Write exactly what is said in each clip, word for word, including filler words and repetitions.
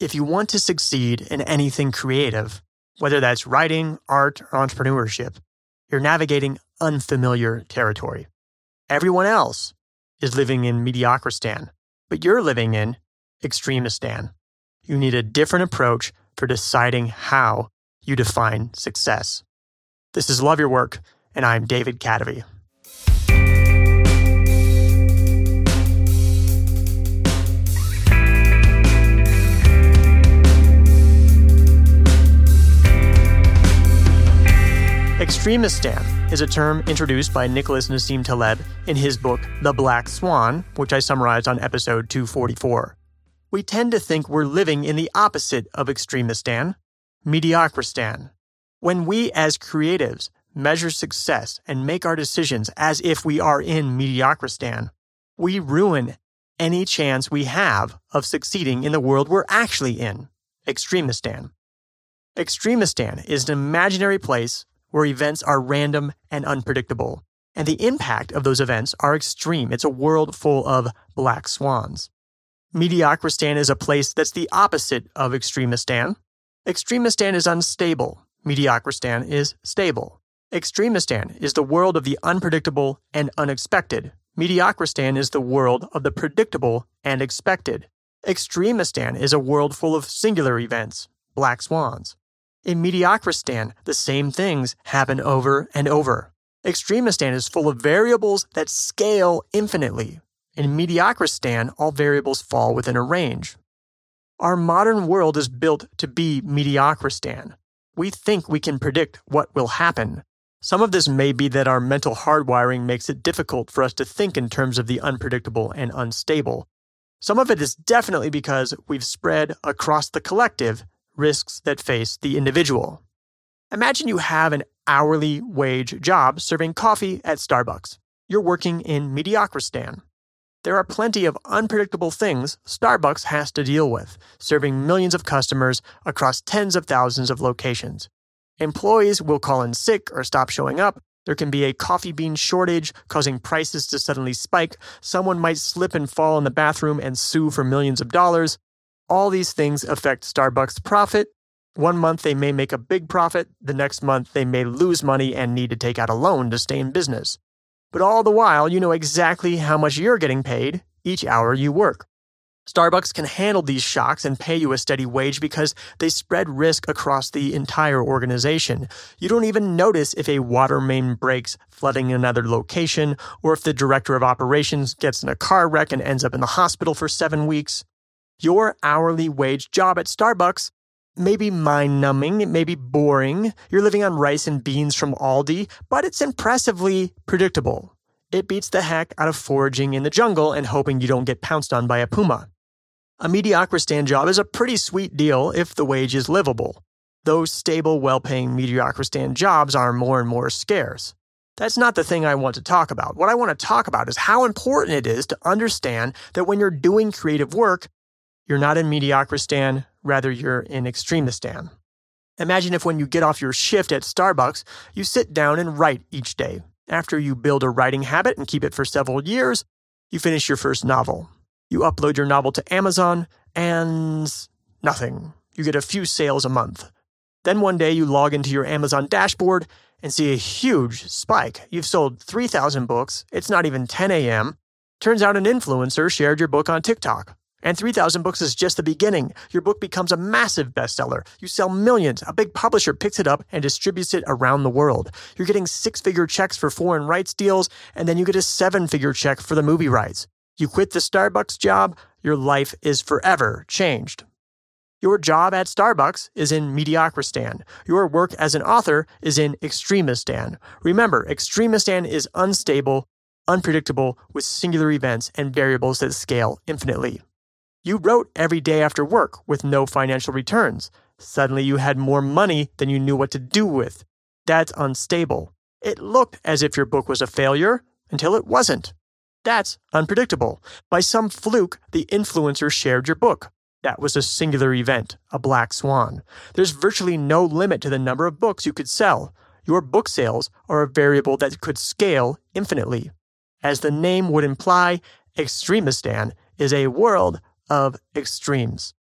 If you want to succeed in anything creative, whether that's writing, art, or entrepreneurship, you're navigating unfamiliar territory. Everyone else is living in Mediocristan, but you're living in Extremistan. You need a different approach for deciding how you define success. This is Love Your Work, and I'm David Kadavy. Extremistan is a term introduced by Nicholas Nassim Taleb in his book, The Black Swan, which I summarized on episode two forty-four. We tend to think we're living in the opposite of Extremistan, Mediocristan. When we as creatives measure success and make our decisions as if we are in Mediocristan, we ruin any chance we have of succeeding in the world we're actually in, Extremistan. Extremistan is an imaginary place where events are random and unpredictable, and the impact of those events are extreme. It's a world full of black swans. Mediocristan is a place that's the opposite of Extremistan. Extremistan is unstable. Mediocristan is stable. Extremistan is the world of the unpredictable and unexpected. Mediocristan is the world of the predictable and expected. Extremistan is a world full of singular events, black swans. In Mediocristan, the same things happen over and over. Extremistan is full of variables that scale infinitely. In Mediocristan, all variables fall within a range. Our modern world is built to be Mediocristan. We think we can predict what will happen. Some of this may be that our mental hardwiring makes it difficult for us to think in terms of the unpredictable and unstable. Some of it is definitely because we've spread across the collective risks that face the individual. Imagine you have an hourly wage job serving coffee at Starbucks. You're working in Mediocristan. There are plenty of unpredictable things Starbucks has to deal with, serving millions of customers across tens of thousands of locations. Employees will call in sick or stop showing up. There can be a coffee bean shortage, causing prices to suddenly spike. Someone might slip and fall in the bathroom and sue for millions of dollars. All these things affect Starbucks' profit. One month they may make a big profit. The next month they may lose money and need to take out a loan to stay in business. But all the while, you know exactly how much you're getting paid each hour you work. Starbucks can handle these shocks and pay you a steady wage because they spread risk across the entire organization. You don't even notice if a water main breaks, flooding another location, or if the director of operations gets in a car wreck and ends up in the hospital for seven weeks. Your hourly wage job at Starbucks may be mind-numbing, it may be boring, you're living on rice and beans from Aldi, but it's impressively predictable. It beats the heck out of foraging in the jungle and hoping you don't get pounced on by a puma. A Mediocristan job is a pretty sweet deal if the wage is livable. Those stable, well-paying Mediocristan jobs are more and more scarce. That's not the thing I want to talk about. What I want to talk about is how important it is to understand that when you're doing creative work, you're not in Mediocristan, rather you're in Extremistan. Imagine if when you get off your shift at Starbucks, you sit down and write each day. After you build a writing habit and keep it for several years, you finish your first novel. You upload your novel to Amazon, and nothing. You get a few sales a month. Then one day you log into your Amazon dashboard and see a huge spike. You've sold three thousand books. It's not even ten a.m. Turns out an influencer shared your book on TikTok. And three thousand books is just the beginning. Your book becomes a massive bestseller. You sell millions. A big publisher picks it up and distributes it around the world. You're getting six-figure checks for foreign rights deals, and then you get a seven-figure check for the movie rights. You quit the Starbucks job, your life is forever changed. Your job at Starbucks is in Mediocristan. Your work as an author is in Extremistan. Remember, Extremistan is unstable, unpredictable, with singular events and variables that scale infinitely. You wrote every day after work with no financial returns. Suddenly you had more money than you knew what to do with. That's unstable. It looked as if your book was a failure until it wasn't. That's unpredictable. By some fluke, the influencer shared your book. That was a singular event, a black swan. There's virtually no limit to the number of books you could sell. Your book sales are a variable that could scale infinitely. As the name would imply, Extremistan is a world of extremes.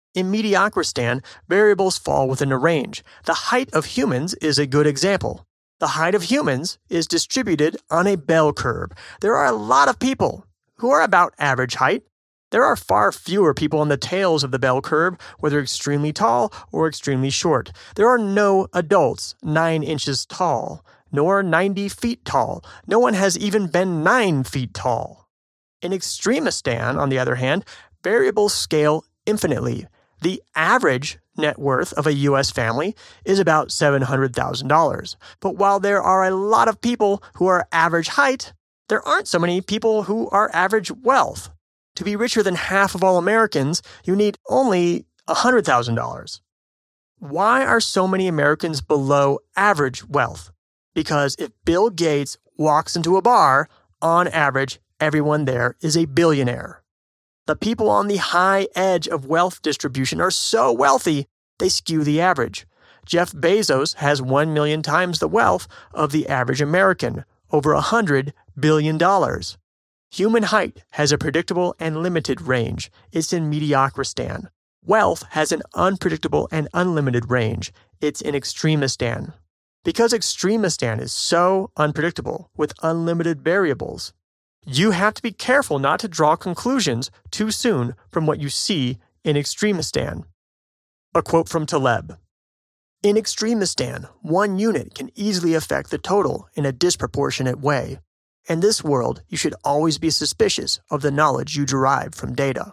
In Mediocristan, variables fall within a range. The height of humans is a good example. The height of humans is distributed on a bell curve. There are a lot of people who are about average height. There are far fewer people on the tails of the bell curve, whether extremely tall or extremely short. There are no adults nine inches tall, nor ninety feet tall. No one has even been nine feet tall. In Extremistan, on the other hand, variables scale infinitely. The average net worth of a U S family is about seven hundred thousand dollars. But while there are a lot of people who are average height, there aren't so many people who are average wealth. To be richer than half of all Americans, you need only one hundred thousand dollars. Why are so many Americans below average wealth? Because if Bill Gates walks into a bar, on average, everyone there is a billionaire. The people on the high edge of wealth distribution are so wealthy, they skew the average. Jeff Bezos has one million times the wealth of the average American, over one hundred billion dollars. Human height has a predictable and limited range. It's in Mediocristan. Wealth has an unpredictable and unlimited range. It's in Extremistan. Because Extremistan is so unpredictable with unlimited variables, you have to be careful not to draw conclusions too soon from what you see in Extremistan. A quote from Taleb. In Extremistan, one unit can easily affect the total in a disproportionate way. In this world, you should always be suspicious of the knowledge you derive from data.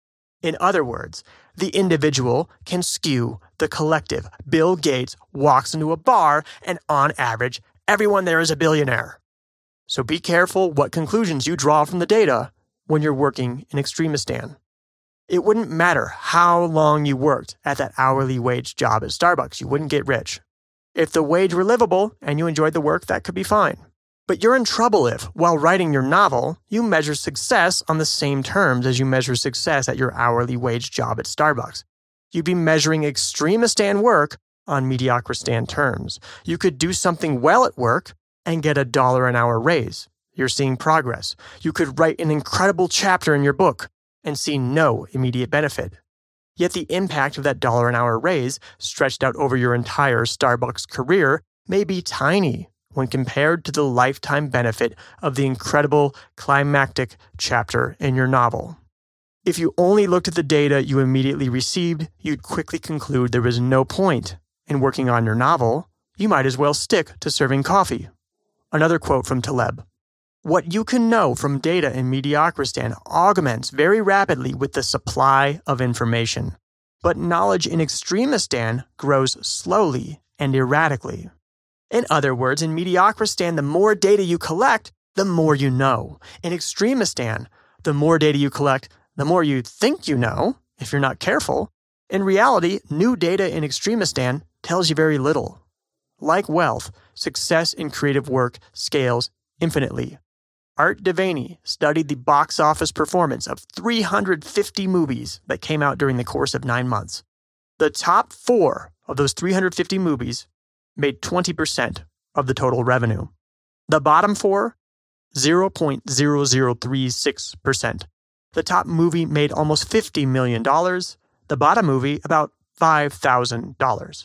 In other words, the individual can skew the collective. Bill Gates walks into a bar, and on average, everyone there is a billionaire. So be careful what conclusions you draw from the data when you're working in Extremistan. It wouldn't matter how long you worked at that hourly wage job at Starbucks. You wouldn't get rich. If the wage were livable and you enjoyed the work, that could be fine. But you're in trouble if, while writing your novel, you measure success on the same terms as you measure success at your hourly wage job at Starbucks. You'd be measuring Extremistan work on Mediocristan terms. You could do something well at work and get a dollar an hour raise. You're seeing progress. You could write an incredible chapter in your book and see no immediate benefit. Yet the impact of that dollar an hour raise stretched out over your entire Starbucks career may be tiny when compared to the lifetime benefit of the incredible climactic chapter in your novel. If you only looked at the data you immediately received, you'd quickly conclude there was no point in working on your novel. You might as well stick to serving coffee. Another quote from Taleb. What you can know from data in Mediocristan augments very rapidly with the supply of information. But knowledge in Extremistan grows slowly and erratically. In other words, in Mediocristan, the more data you collect, the more you know. In Extremistan, the more data you collect, the more you think you know, if you're not careful. In reality, new data in Extremistan tells you very little. Like wealth, success in creative work scales infinitely. Art Devaney studied the box office performance of three hundred fifty movies that came out during the course of nine months. The top four of those three hundred fifty movies made twenty percent of the total revenue. The bottom four, zero point zero zero three six percent. The top movie made almost fifty million dollars. The bottom movie, about five thousand dollars.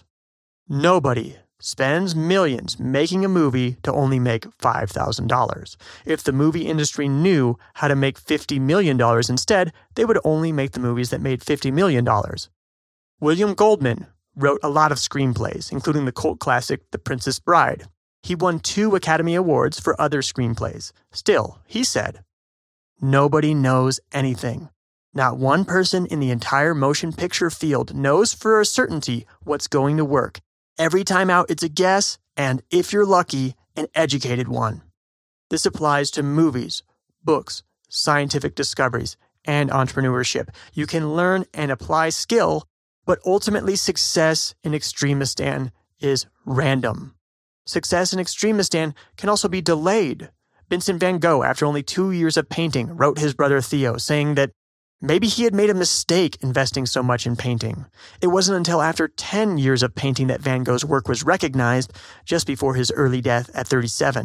Nobody spends millions making a movie to only make five thousand dollars. If the movie industry knew how to make fifty million dollars instead, they would only make the movies that made fifty million dollars. William Goldman wrote a lot of screenplays, including the cult classic The Princess Bride. He won two Academy Awards for other screenplays. Still, he said, "Nobody knows anything. Not one person in the entire motion picture field knows for a certainty what's going to work. Every time out, it's a guess, and if you're lucky, an educated one." This applies to movies, books, scientific discoveries, and entrepreneurship. You can learn and apply skill, but ultimately success in Extremistan is random. Success in Extremistan can also be delayed. Vincent van Gogh, after only two years of painting, wrote his brother Theo, saying that maybe he had made a mistake investing so much in painting. It wasn't until after ten years of painting that Van Gogh's work was recognized, just before his early death at thirty-seven.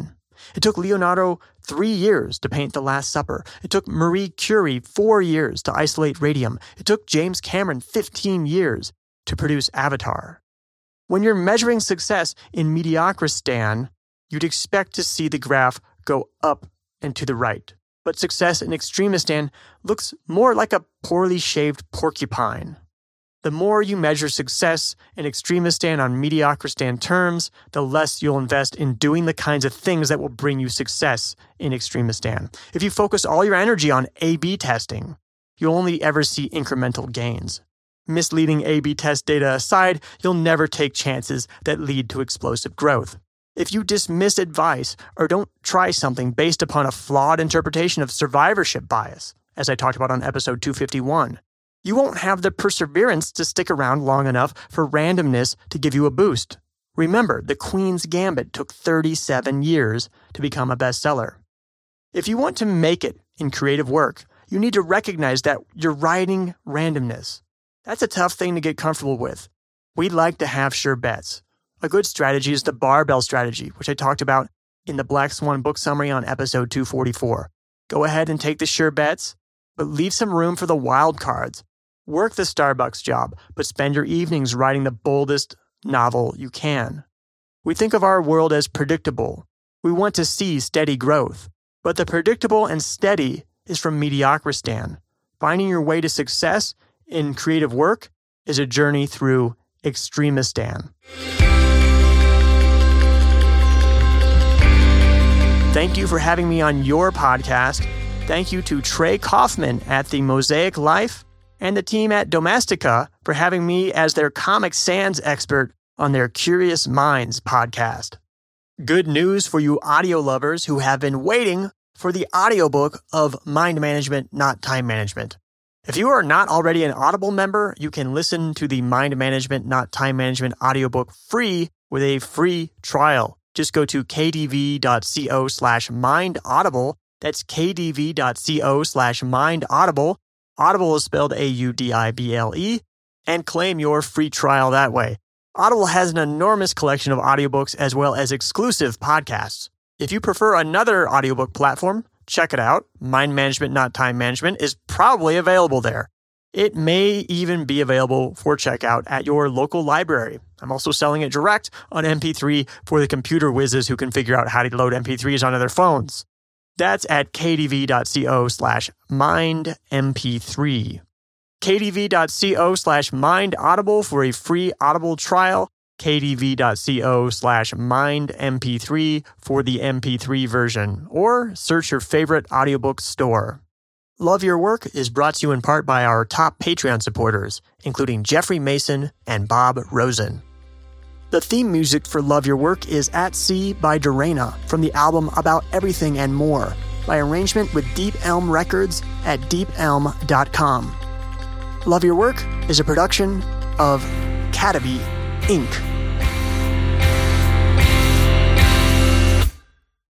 It took Leonardo three years to paint The Last Supper. It took Marie Curie four years to isolate radium. It took James Cameron fifteen years to produce Avatar. When you're measuring success in Mediocristan, you'd expect to see the graph go up and to the right. But success in Extremistan looks more like a poorly shaved porcupine. The more you measure success in Extremistan on Mediocristan terms, the less you'll invest in doing the kinds of things that will bring you success in Extremistan. If you focus all your energy on A B testing, you'll only ever see incremental gains. Misleading A B test data aside, you'll never take chances that lead to explosive growth. If you dismiss advice or don't try something based upon a flawed interpretation of survivorship bias, as I talked about on episode two fifty-one, you won't have the perseverance to stick around long enough for randomness to give you a boost. Remember, The Queen's Gambit took thirty-seven years to become a bestseller. If you want to make it in creative work, you need to recognize that you're riding randomness. That's a tough thing to get comfortable with. We'd like to have sure bets. A good strategy is the barbell strategy, which I talked about in the Black Swan book summary on episode two forty-four. Go ahead and take the sure bets, but leave some room for the wild cards. Work the Starbucks job, but spend your evenings writing the boldest novel you can. We think of our world as predictable. We want to see steady growth, but the predictable and steady is from Mediocristan. Finding your way to success in creative work is a journey through Extremistan. Thank you for having me on your podcast. Thank you to Trey Kaufman at The Mosaic Life and the team at Domestika for having me as their Comic Sans expert on their Curious Minds podcast. Good news for you audio lovers who have been waiting for the audiobook of Mind Management, Not Time Management. If you are not already an Audible member, you can listen to the Mind Management, Not Time Management audiobook free with a free trial. Just go to kdv.co slash mindaudible. That's kdv.co slash mindaudible. Audible is spelled A U D I B L E, and claim your free trial that way. Audible has an enormous collection of audiobooks as well as exclusive podcasts. If you prefer another audiobook platform, check it out. Mind Management, Not Time Management is probably available there. It may even be available for checkout at your local library. I'm also selling it direct on M P three for the computer whizzes who can figure out how to load M P threes onto their phones. That's at kdv.co slash mindmp3. kdv.co slash mindaudible for a free Audible trial. kdv.co slash mindmp3 for the M P three version. Or search your favorite audiobook store. Love Your Work is brought to you in part by our top Patreon supporters, including Jeffrey Mason and Bob Rosen. The theme music for Love Your Work is At Sea by Dorena from the album About Everything and More, by arrangement with Deep Elm Records at deep elm dot com. Love Your Work is a production of Cataby, Incorporated